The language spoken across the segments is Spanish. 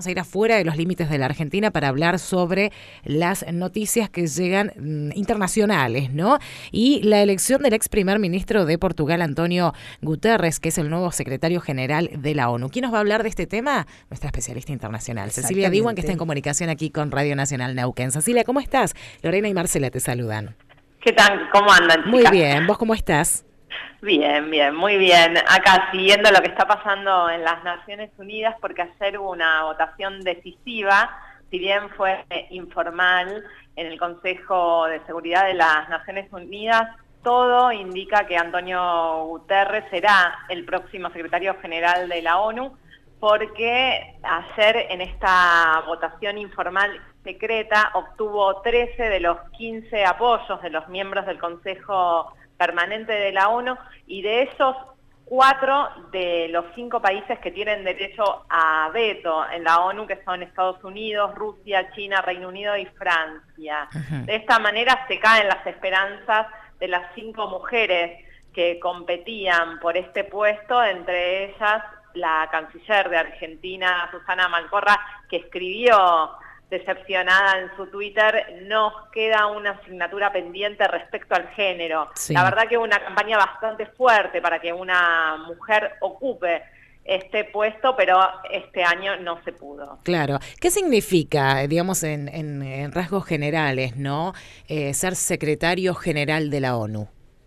vamos a ir afuera de los límites de la Argentina para hablar sobre las noticias que llegan internacionales, ¿no? Y la elección del ex primer ministro de Portugal, Antonio Guterres, que es el nuevo secretario general de la ONU. ¿Quién nos va a hablar de este tema? Nuestra especialista internacional, Cecilia Diwan, que está en comunicación aquí con Radio Nacional Neuquén. Cecilia, ¿cómo estás? Lorena y Marcela te saludan. ¿Qué tal? ¿Cómo andan, chicas? Muy bien, ¿vos cómo estás? Bien, bien, muy bien. Acá siguiendo lo que está pasando en las Naciones Unidas, porque ayer hubo una votación decisiva, si bien fue informal, en el Consejo de Seguridad de las Naciones Unidas. Todo indica que Antonio Guterres será el próximo secretario general de la ONU, porque ayer en esta votación informal secreta obtuvo 13 de los 15 apoyos de los miembros del Consejo Permanente de la ONU, y de esos 4 de los 5 países que tienen derecho a veto en la ONU, que son Estados Unidos, Rusia, China, Reino Unido y Francia. De esta manera se caen las esperanzas de las 5 mujeres que competían por este puesto, entre ellas la canciller de Argentina, Susana Malcorra, que escribió decepcionada en su Twitter: nos queda una asignatura pendiente respecto al género. Sí. La verdad que una campaña bastante fuerte para que una mujer ocupe este puesto, pero este año no se pudo. Claro. ¿Qué significa, digamos, en rasgos generales, ¿no? Ser secretario general de la ONU?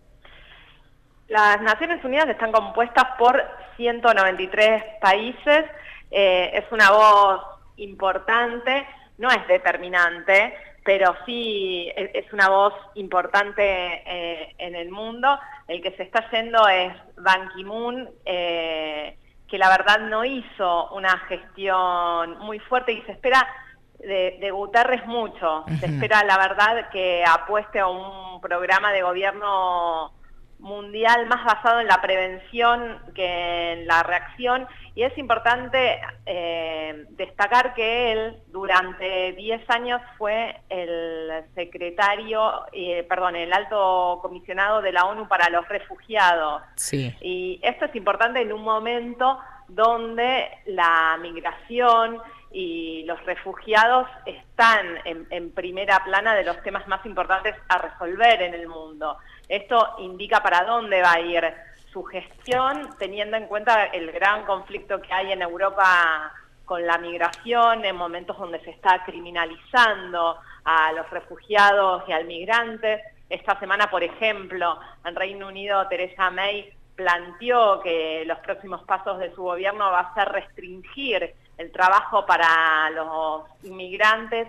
Las Naciones Unidas están compuestas por 193 países. Es una voz importante. No es determinante, pero sí es una voz importante en el mundo. El que se está yendo es Ban Ki-moon, que la verdad no hizo una gestión muy fuerte, y se espera de Guterres mucho. Se espera, la verdad, que apueste a un programa de gobierno mundial más basado en la prevención que en la reacción, y es importante destacar que él durante 10 años fue el el alto comisionado de la ONU para los refugiados. Sí. Y esto es importante en un momento donde la migración y los refugiados están en primera plana de los temas más importantes a resolver en el mundo. Esto indica para dónde va a ir su gestión, teniendo en cuenta el gran conflicto que hay en Europa con la migración, en momentos donde se está criminalizando a los refugiados y al migrante. Esta semana, por ejemplo, en Reino Unido, Theresa May planteó que los próximos pasos de su gobierno va a ser restringir el trabajo para los inmigrantes,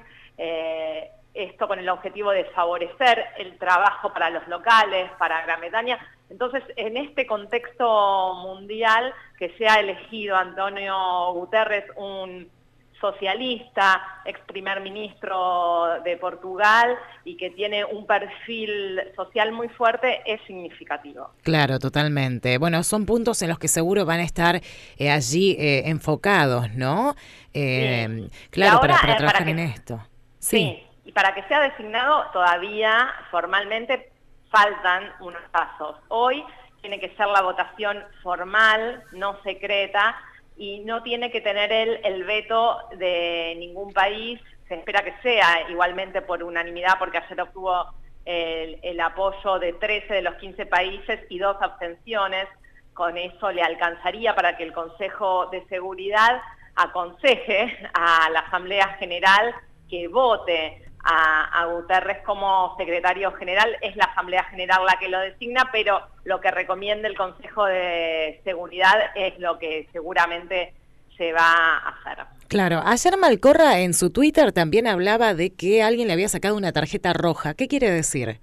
esto con el objetivo de favorecer el trabajo para los locales, para Gran Bretaña. Entonces, en este contexto mundial, que se ha elegido Antonio Guterres, un socialista, ex primer ministro de Portugal, y que tiene un perfil social muy fuerte, es significativo. Claro, totalmente. Bueno, son puntos en los que seguro van a estar allí enfocados, ¿no? Sí. Claro, ahora, para trabajar en esto. Sí. Y para que sea designado todavía formalmente faltan unos pasos. Hoy tiene que ser la votación formal, no secreta, y no tiene que tener el veto de ningún país. Se espera que sea igualmente por unanimidad, porque ayer obtuvo el apoyo de 13 de los 15 países y 2 abstenciones. Con eso le alcanzaría para que el Consejo de Seguridad aconseje a la Asamblea General que vote a Guterres como secretario general. Es la Asamblea General la que lo designa, pero lo que recomienda el Consejo de Seguridad es lo que seguramente se va a hacer. Claro, ayer Malcorra en su Twitter también hablaba de que alguien le había sacado una tarjeta roja. ¿Qué quiere decir?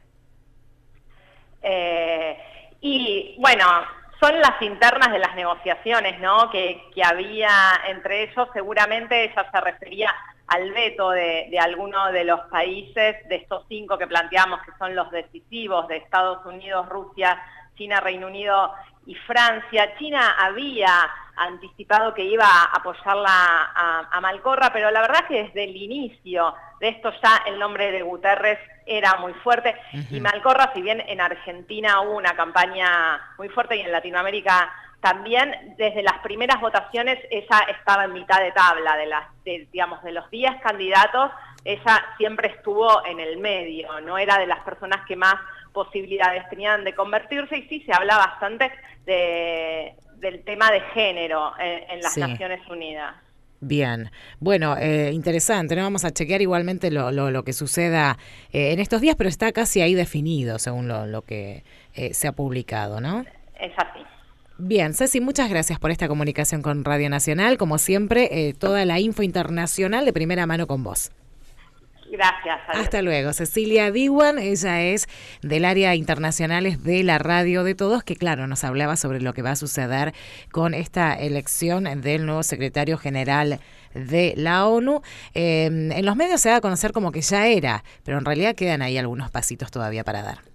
Y bueno, son las internas de las negociaciones, ¿no?, que había entre ellos. Seguramente ella se refería al veto de alguno de los países, de estos 5 que planteamos, que son los decisivos, de Estados Unidos, Rusia, China, Reino Unido y Francia. China había anticipado que iba a apoyarla a Malcorra, pero la verdad que desde el inicio de esto ya el nombre de Guterres era muy fuerte. Y Malcorra, si bien en Argentina hubo una campaña muy fuerte y en Latinoamérica también desde las primeras votaciones ella estaba en mitad de tabla, digamos, de los 10 candidatos, ella siempre estuvo en el medio, no era de las personas que más posibilidades tenían de convertirse, y sí se habla bastante del tema de género en las Naciones Unidas. Bien, bueno, interesante, ¿no? Vamos a chequear igualmente lo que suceda en estos días, pero está casi ahí definido según lo que se ha publicado, ¿no? Es así. Bien, Ceci, muchas gracias por esta comunicación con Radio Nacional. Como siempre, toda la info internacional de primera mano con vos. Gracias. Adiós. Hasta luego. Cecilia Diwan, ella es del área internacionales de la Radio de Todos, que claro, nos hablaba sobre lo que va a suceder con esta elección del nuevo secretario general de la ONU. En los medios se da a conocer como que ya era, pero en realidad quedan ahí algunos pasitos todavía para dar.